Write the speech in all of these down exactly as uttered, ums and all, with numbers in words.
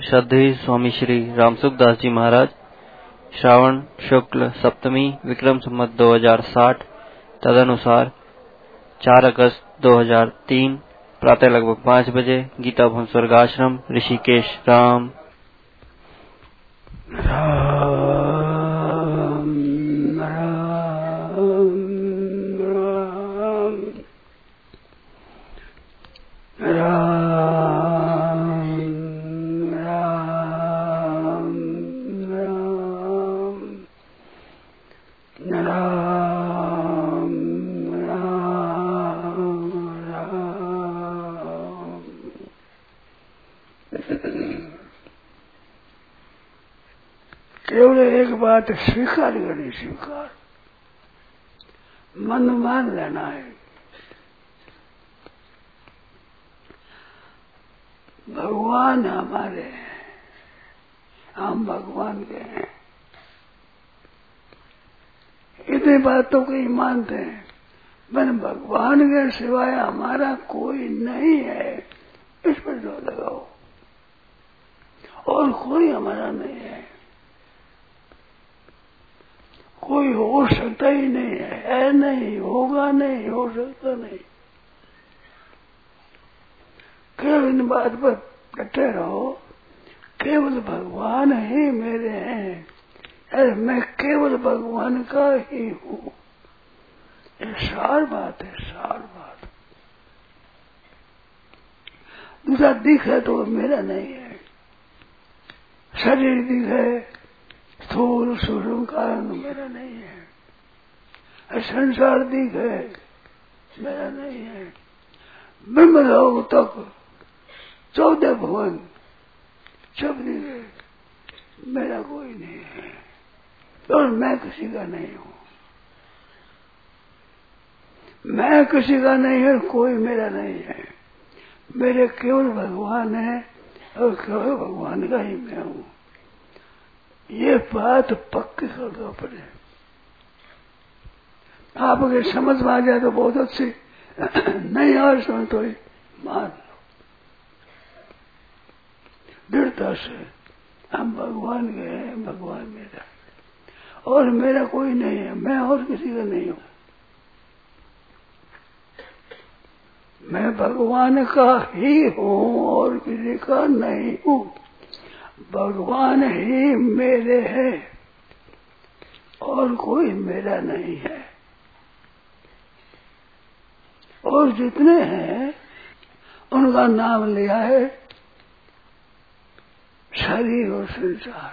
श्रद्धेय स्वामी श्री रामसुखदास जी महाराज। श्रावण शुक्ल सप्तमी विक्रम संवत दो हजार साठ तदनुसार चार अगस्त दो हजार तीन प्रातः लगभग पाँच बजे गीता भवन स्वर्गाश्रम ऋषिकेश। राम राम राम राम राम राम केवल एक बात स्वीकार करनी, स्वीकार मन मान लेना है। भगवान हमारे हैं, हम भगवान के हैं। इतनी बातों को ही मानते हैं। मन भगवान के सिवाय हमारा कोई नहीं है, इस पर जोर लगाओ। और कोई हमारा नहीं है, कोई हो सकता ही नहीं है, है नहीं, होगा नहीं, हो सकता नहीं। केवल इन बात पर डटे रहो, केवल भगवान ही मेरे हैं, अरे मैं केवल भगवान का ही हूँ। ये सार बात है, सार बात। दूसरा दिखे तो मेरा नहीं है। शरीर दिखे स्थूल सूक्ष्म कारण मेरा नहीं है। संसार दिखे मेरा नहीं है। ब्रह्मलोक तक चौदह भुवन सब दिखे मेरा कोई नहीं है, और मैं किसी का नहीं हूँ। मैं किसी का नहीं है, कोई मेरा नहीं है। मेरे केवल भगवान है और केवल भगवान का ही मैं हूँ। ये बात पक्की कर दो पड़े। आप अगर समझ में आ जाए तो बहुत अच्छी, नहीं और समझ तो मान लो दृढ़ता से। हम भगवान के हैं, भगवान मेरा, और मेरा कोई नहीं है। मैं और किसी का नहीं हूँ। मैं भगवान का ही हूँ और किसी का नहीं हूँ। भगवान ही मेरे हैं और कोई मेरा नहीं है। और जितने हैं उनका नाम लिया है शरीर और संसार।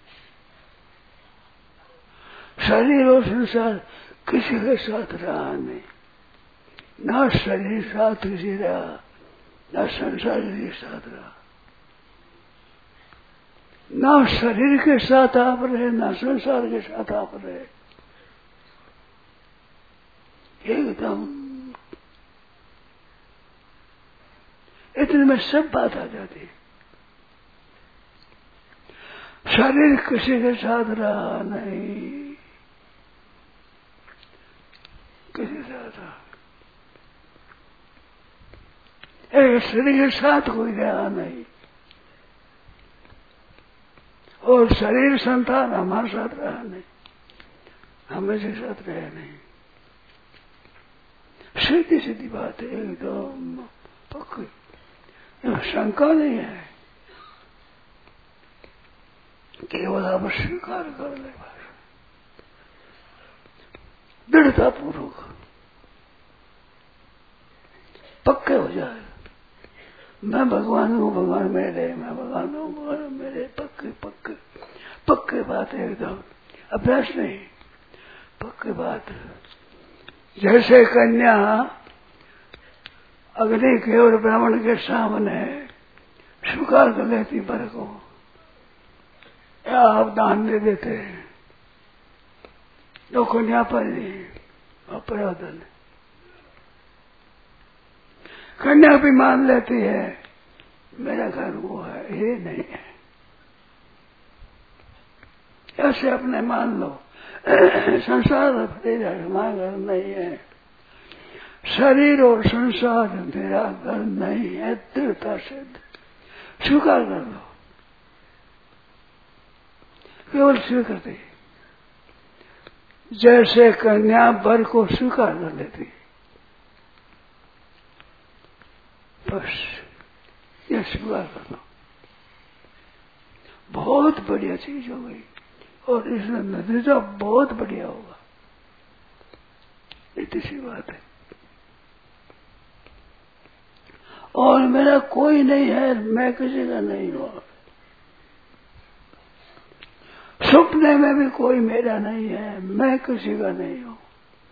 शरीर और संसार किसी के साथ रहा नहीं, ना शरीर साथ किसी रहा, ना संसार किसी के साथ रहा। ना शरीर के साथ आप रहे, ना संसार के साथ आप रहे। एकदम इतने में सब बात आ जाती। शरीर किसी के साथ रहा नहीं, किसी के साथ रहा। एक शरीर के साथ कोई रहा नहीं, और शरीर संतान हमारे साथ रहा नहीं, हमें साथ रहा नहीं। सीधी सीधी बात है, एकदम पक्की, शंका नहीं है। केवल आप स्वीकार कर ले, दृढ़ता पूर्वक पक्के हो जाए। मैं भगवान हूँ, भगवान मेरे, मैं भगवान हूँ, भगवान मेरे। पक्के पक्के पक्के बात है, एकदम अभ्यास नहीं, पक्की बात। जैसे कन्या अग्नि के और ब्राह्मण के सामने स्वीकार कर लेती वर को, या आप दान दे देते हैं तो कन्या पर नहीं अपराधन। कन्या भी मान लेती है मेरा घर वो है, ये नहीं है। ऐसे अपने मान लो संसार हमारा घर नहीं है। शरीर और संसार मेरा घर नहीं है। दृढ़ता से स्वीकार कर लो। केवल स्वीकृति, जैसे कन्या वर को स्वीकार कर लेती, बस ये स्वीकार कर लो, बहुत बढ़िया चीज हो गई और इसमें नतीजा बहुत बढ़िया होगा। इतनी सी बात है। और मेरा कोई नहीं है, मैं किसी का नहीं हूं। सपने में भी कोई मेरा नहीं है, मैं किसी का नहीं हूं।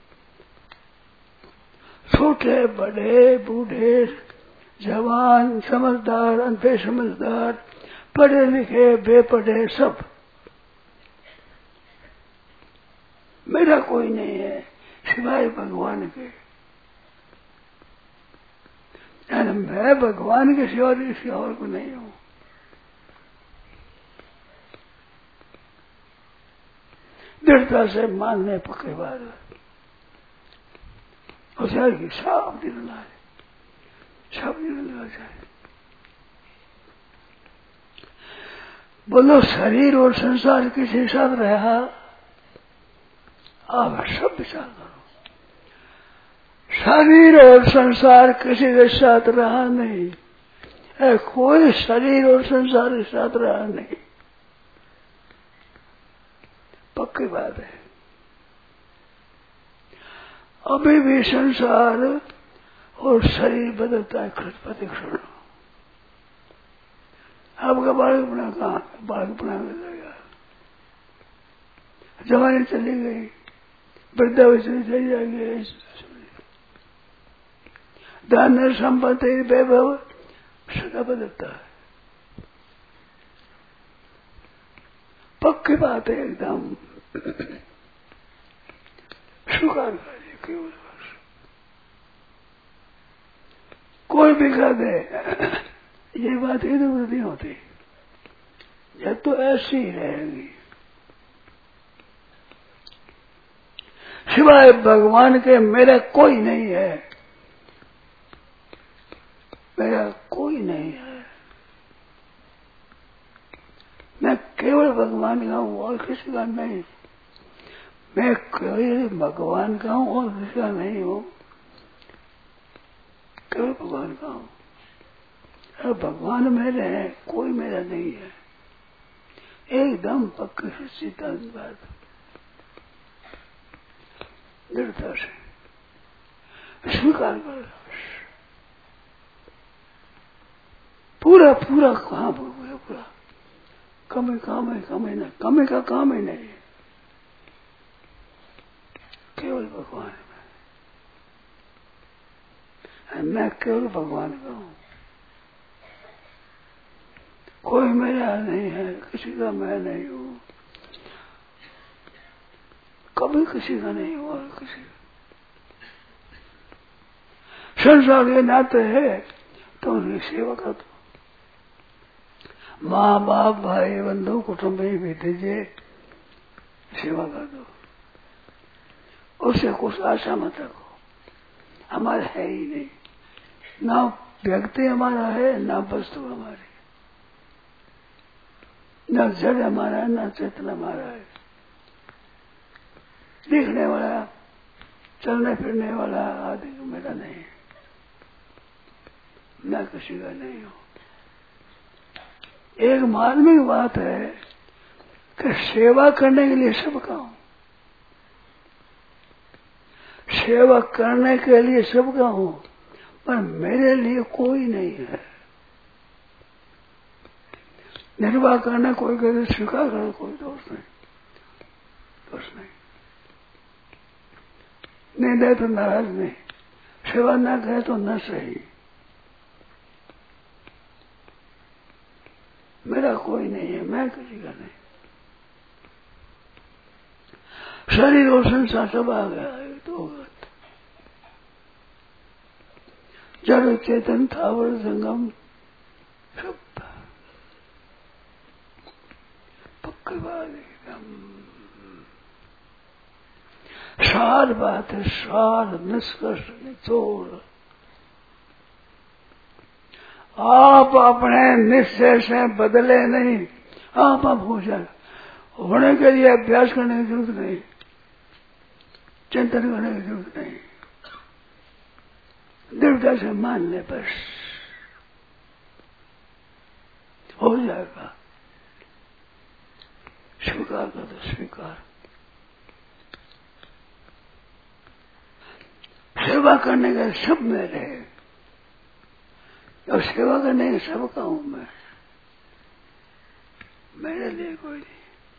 छोटे बड़े बूढ़े जवान समझदार अनपढ़ समझदार पढ़े लिखे बेपढ़े सब, मेरा कोई नहीं है सिवाय भगवान के। यानी मैं भगवान के सिवा किसी और को नहीं हूं। दृढ़ता से मानने पक्के बात हो जाएगी, सब निर्णय है, सब निर्णय हो जाए। बोलो शरीर और संसार किसी साथ रहा, आप सब विचार करो। शरीर और संसार किसी के साथ रहा नहीं है, कोई शरीर और संसार के साथ रहा नहीं, पक्की बात है। अभी भी संसार और शरीर बदलता है प्रतिक्षण। आपका बालकपना कहाँ, बालकपना में लगेगा, जवानी चली गई, वृद्धावस्था चली जाएगी, धन संपत्ति वैभव सदा बदलता है, पक्की बात है एकदम। स्वीकार करिए केवल, कोई भी कह दे ये बात इधर उधर नहीं होती, यह तो ऐसी ही रहेगी। सिवाय भगवान के मेरा कोई नहीं है, मेरा कोई नहीं है। मैं केवल भगवान का हूं और किसी का नहीं। मैं केवल भगवान का हूं और किसी का नहीं हूं, केवल भगवान का हूं। और भगवान मेरे हैं, कोई मेरा नहीं है, एकदम पक्की सच्ची बात, दृढ़ता से स्वीकार कर। पूरा पूरा काम हो गया, पूरा कमी काम है, कमी नहीं, कमी का काम ही नहीं, केवल भगवान में। मैं केवल भगवान का हूं, कोई मेरा नहीं है, किसी का मैं नहीं हूं, कभी किसी का नहीं हुआ, किसी संसार के नाते है तो उनकी सेवा कर दो। माँ बाप भाई बंधु कुटुंब भी दीजिए, सेवा कर दो, उससे कुछ आशा मत रखो। हमारा है ही नहीं, ना व्यक्ति हमारा है, ना वस्तु हमारी, ना जड़ हमारा है, ना चेतन हमारा है। दिखने वाला चलने फिरने वाला आदि मेरा नहीं है, मैं किसी का नहीं हूं। एक मार्मिक बात है कि सेवा करने के लिए सबका हूं, सेवा करने के लिए सबका हूं, पर मेरे लिए कोई नहीं है। निर्वाह करना कोई करे, स्वीकार करना कोई दोष नहीं, दोष नहीं। नहीं दे तो नाराज नहीं, सेवा ना करे तो न सही। मेरा कोई नहीं है, मैं किसी का नहीं। शरीर और संसार सब आ गया है, तो जड़ चेतन थावर संगम सब पक्की बात एकदम सार बात है, सार निष्कर्ष निचोड़। आप अपने निश्चय से बदले नहीं, आप आप हो जाए होने के लिए अभ्यास करने की जरूरत नहीं, चिंतन करने की जरूरत नहीं, दृढ़ता से मान ले, बस हो जाएगा। स्वीकार कर दो, स्वीकार। सेवा करने का सब मेरे, और सेवा करने का सबका हूं मैं, मेरे लिए कोई नहीं।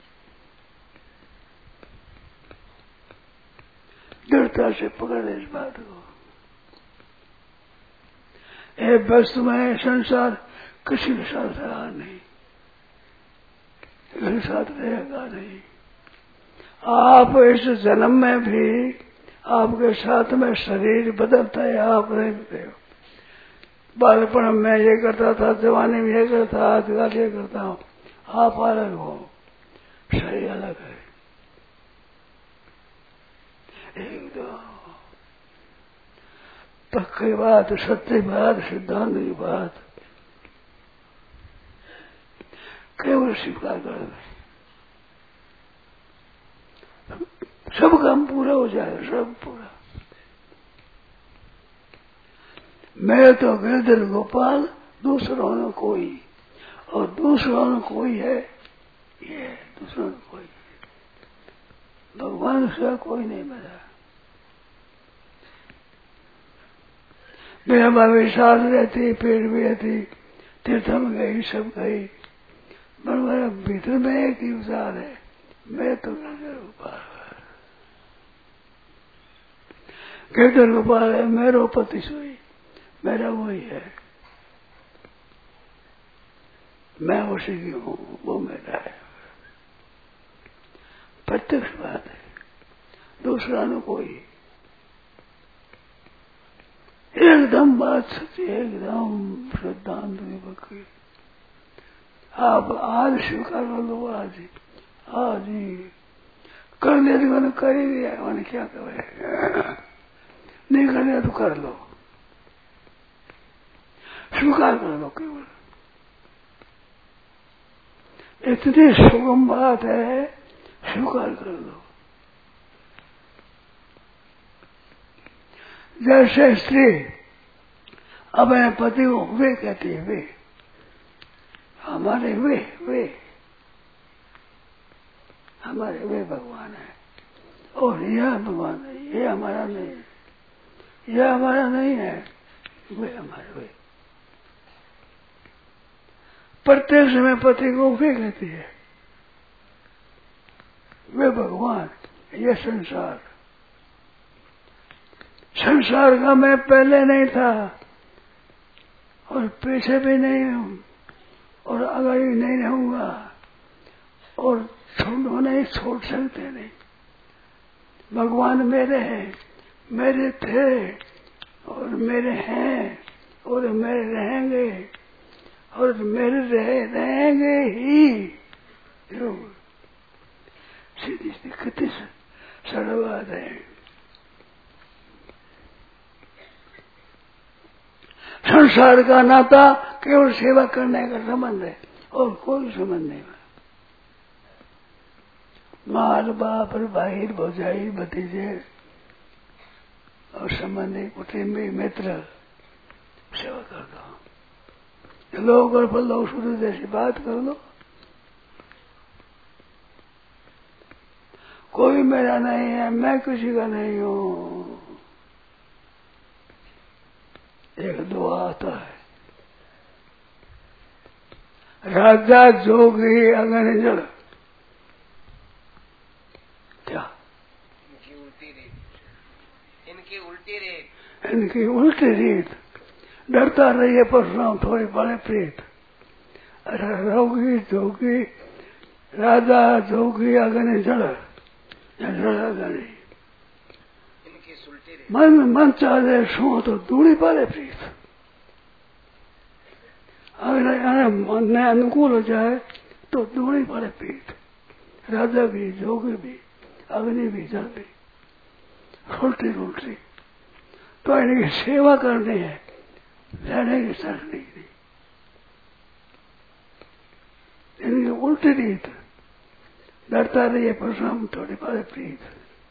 दृढ़ता से पकड़ इस बात को। ये वस्तु में संसार किसी के साथ रहा नहीं, किसी के साथ रहेगा नहीं। आप इस जन्म में भी आपके साथ में शरीर बदलता है, आप नहीं बदलते हो। बालपन में ये करता था, जवानी में ये करता, आजकल ये करता हूं, आप अलग हो, शरीर अलग है एकदम। पक्की बात, सच्ची बात, सिद्धांत की बात केवल स्वीकार कर दे, सब काम पूरा हो जाएगा, सब पूरा। मैं तो गिरधर गोपाल, दूसरों ने कोई, और दूसरों ने कोई है, ये दूसरों ने कोई, भगवान से कोई नहीं मेरा। मेरा भाभी साथ रहती, पेड़ भी रहती, तीर्थ में गई, सब गई, पर मेरा भीतर में एक ही विचार है, मैं तो गिरधर गोपाल, गिरधर गोपाल है, मेरो पति सोई, मेरा वही है, मैं उसी की हूं, वो मेरा है। प्रत्यक्ष बात है, दूसरा न कोई, एकदम बात सच्ची, एकदम सिद्धांत की पक्की। आप आज स्वीकार कर लो, आज ही, आज ही कर ले तो मैंने कर ही दिया, मैंने क्या करे, नहीं कर लिया तो कर लो, स्वीकार कर लो केवल। इतनी सुगम बात है, स्वीकार कर लो। जैसे स्त्री अपने पति को वे कहती है, वे हमारे, वे वे हमारे, वे भगवान है, और यह भगवान है, ये हमारा नहीं है, यह हमारा नहीं है, वे हमारे, वे। प्रत्येक समय पति को वे कहती है, वे भगवान, ये संसार, संसार का मैं पहले नहीं था, और पीछे भी नहीं हूं, और अगर भी नहीं रहूंगा, और छोड़ो नहीं, छोड़ सकते नहीं। भगवान मेरे हैं, मेरे थे, और मेरे हैं, और मेरे रहेंगे, और मेरे रहे रहेंगे ही। सीधी सीधी कितनी सरल बात है। संसार का नाता केवल सेवा करने का संबंध है, और कोई संबंध नहीं है। माल बाप भाई भौजाई भतीजे और संबंधी कुटुंबी मित्र सेवा कर दो, लोग और फल लोग शुरू जैसी बात कर दो। कोई मेरा नहीं है, मैं किसी का नहीं हूं। एक दुआ आता है, राजा जोगी अगन जड़, क्या इनकी उल्टी रीत, इनकी उल्टी रीत, इनकी उल्टी रीत, डरता रहिए परशुराम थोड़ी बड़े प्रीत। रोगी जोगी राजा जोगी अगन जड़, जड़ मन मन चाहे सो तो दूरी पाले प्रीत। अगर मन अनुकूल हो जाए तो दूरी पाले प्रीत। राजा भी, जोगी भी, अग्नि भी, जल भी, उल्टी उल्टी। तो इनकी सेवा करनी है, रहने की शर्त नहीं। इनकी उल्टी रीत, डरता रहिए परशुराम थोड़ी पाले प्रीत।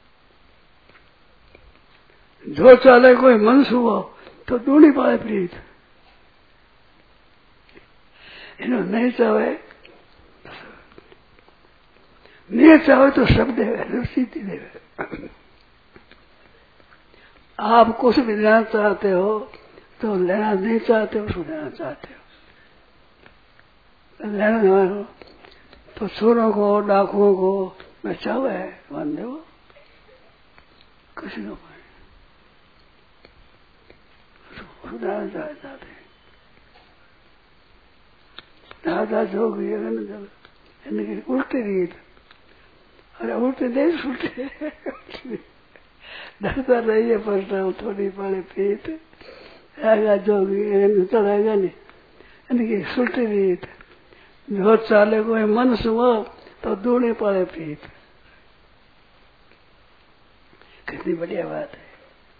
जो चाले कोई मन सुओ तो दूनी पाले प्रीत। इन्होंने नहीं चाहे नहीं चाहे तो सब देवे, सीधी देवे। आप कुछ भी लेना चाहते हो तो लेना नहीं चाहते हो, उसको लेना चाहते हो। लेना हो तो चोरों को डाकुओं को बचाओ है मान दो किसी को चाहते दादा जो भी इनकी उल्टी रीत। अरे उल्टे नहीं सुलटे डरता रहिए परशुराम थोड़ी पाले प्रीत। आएगा जोगी चढ़ेगा नहीं इनकी सुलटी रीत। जो चाले कोई मन सुओ तो दूनी पाले प्रीत। कितनी बढ़िया बात है।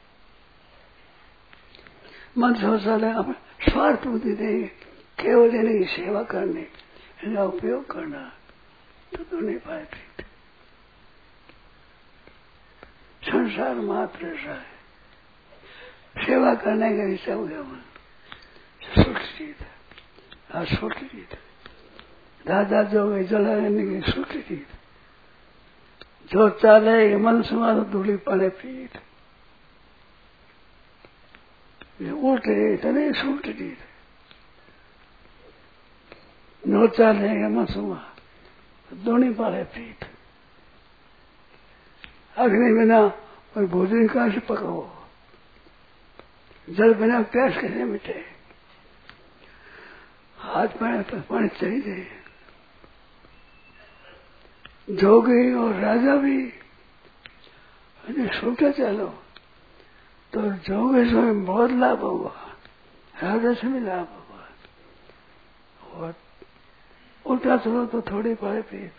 मन सो चाले स्वार्थ बुद्धि नहीं, केवल इनकी सेवा करनी, इनका उपयोग करना तो दूनी पाले प्रीत। संसार मात्र सा है, सेवा करने का इच्छा हो गया मन सुटी हाँ सुटी दादा जो गई चला की सुटी। जो चाले मन सुना तो धूली पड़े पीठ। उल्टी रीत नहीं सुलटी रीत। नो चाले मन सुना तो दोनी पड़े पीठ। अग्नि बिना और भोजन कहां से पकाओ, जल बिना प्यास कैसे मिटे। हाथ पैर पर पानी चाहिए। जोगी और राजा भी सोचा चलो तो जोगी से बहुत लाभ होगा, राजा से भी लाभ होगा। और उल्टा चलो तो थोड़ी पाए पेट।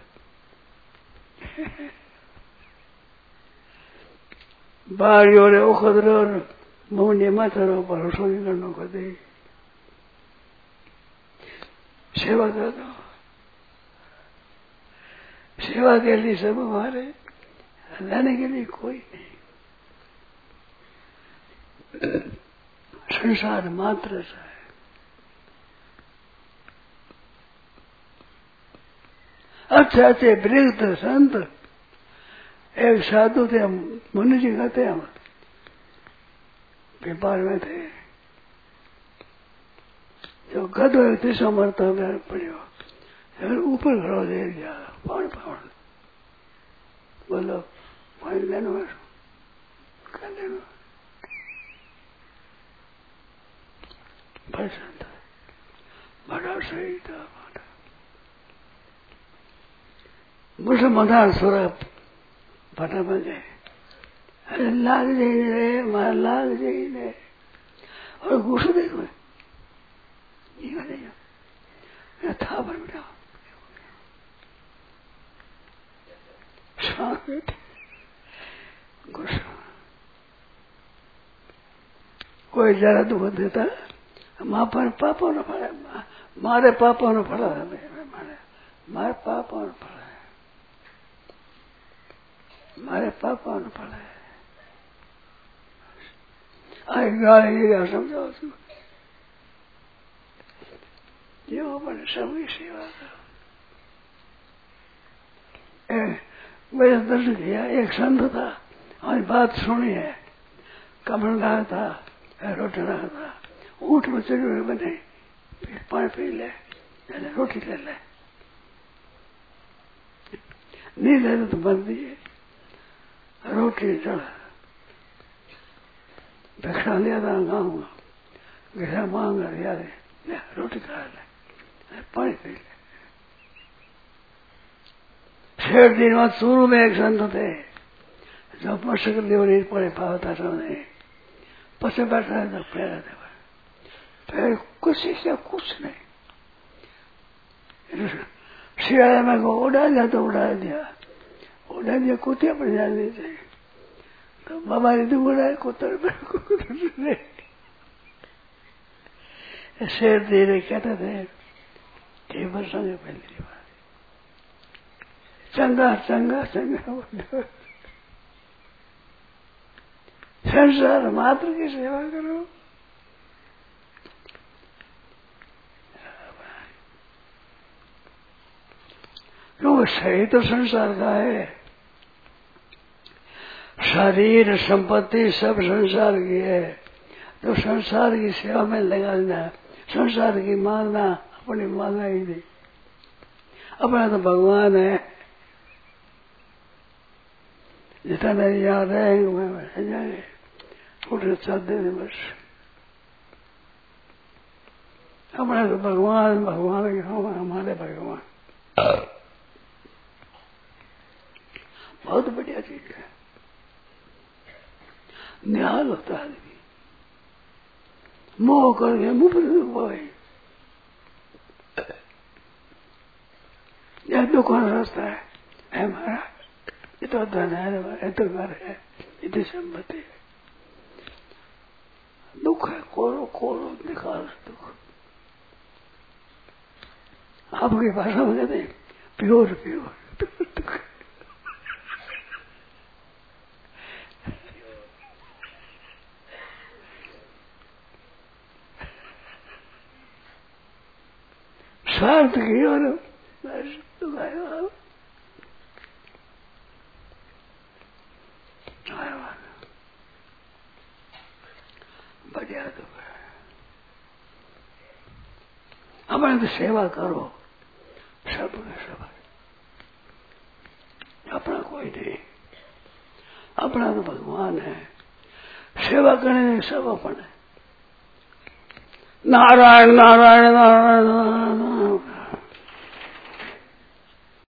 बाहरी ओरे ओखदरो मुंडे माथरो पर रसोई करनो कर दे। सेवा कर दो। सेवा के लिए सब हमारे, लेने के लिए कोई नहीं। संसार मात्र सा है। अच्छे अच्छे वृद्ध संत एक साधु थे, मुनि जी कहते हम व्यापार में थे। जो गधो तीसो मरता पड़ो फिर ऊपर खड़ो दे दिया पानी पावन। बोलो पानी लेना है क्या लेना। बड़ा संत बड़ा सही था। बड़ा मुझे मदार सोरा फटा बन गए। अरे लाग जाए रे मार लाग जाए रे। और गुस्सा देखो ये था पर बेटा गुस्सा। कोई जरा दुख देता माँ पर पापा न पड़ा, मारे पापा न पड़ा मारे मारे पापा न पड़ा है, मारे पापा न पड़ा है। आई गाली समझाओ तू जो अपने सबकी सेवा करो। मेरे दर्शन किया एक संत था, हमारी बात सुनी है। कमर रहा था, रोटी रहा था, ऊँट में चढ़े हुए बने, पानी पी ले, रोटी ले ले, नहीं ले तो बन दिए। रोटी चढ़ा भिक्षा लिया था गाँव में, भिक्षा मांग लिया ले रोटी खा ले, पानी पी ले। छह दिन बाद शुरू में एक संत थे जो मशक लिवरी पड़े पावता समय पसे बैठा है तो पैर थे पैर कुछ से कुछ नहीं। शियाले में को उड़ा दिया तो उड़ा दिया उड़ा दिया कुत्ते पर जाने थे तो बाबा ने तो उड़ाए कुत्ते पर। शेर धीरे कहते थे कई वर्षों के पहले बात चंगा चंगा चंगा संसार मात्र की सेवा करो। क्योंकि सही तो संसार का है, शरीर संपत्ति सब संसार की है, तो संसार की सेवा में लगाना, संसार की मांगना अपनी मांगना ही नहीं। अपना तो भगवान है, जितना यहाँ रहेंगे मैं रह जाएंगे, उठे चलते नहीं बस। अपना तो भगवान भगवान के हम हमारे भगवान बहुत बढ़िया चीज है। निहाल होता है आदमी, मोह करके मुंह पर यह दुकान रास्ता है, है हमारा, ये तो धन है, ये तो घर है, इतनी संपत्ति है। दुख है, कोरो कोरो निकाल दुख। आपकी भाषा में कहते हैं प्योर प्योर प्योर दुख। स्वार्थ की और बस दुखाएगा। बढ़िया दुख है। अपने तो सेवा करो, सब सब अपना कोई नहीं, अपना तो भगवान है। सेवा करने सब अपन है। नारायण नारायण नारायण नारायण